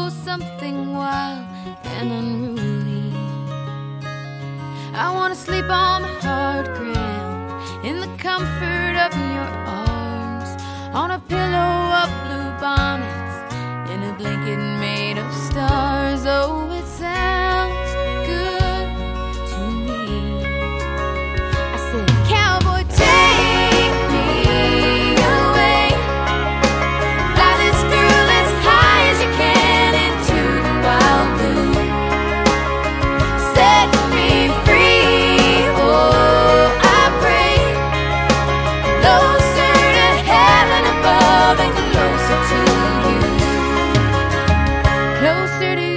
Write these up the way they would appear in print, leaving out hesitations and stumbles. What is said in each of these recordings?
oh, something wild and unruly. I wanna sleep on the hard ground, in the comfort of your arms, on a pillow of blue bonnets, in a blanket made of stars. Oh, it sounds good to me. I said, cowboy, take me away, fly this girl as high as you can into the wild blue, set me free. Oh, I pray, closer to heaven above and closer to you, closer to you.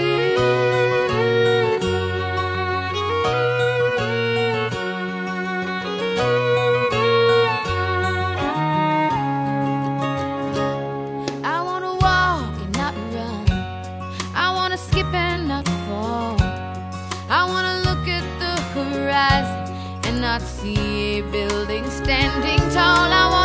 I wanna walk and not run, I wanna skip and not fall, I wanna look at the horizon and not see a building standing tall. I wanna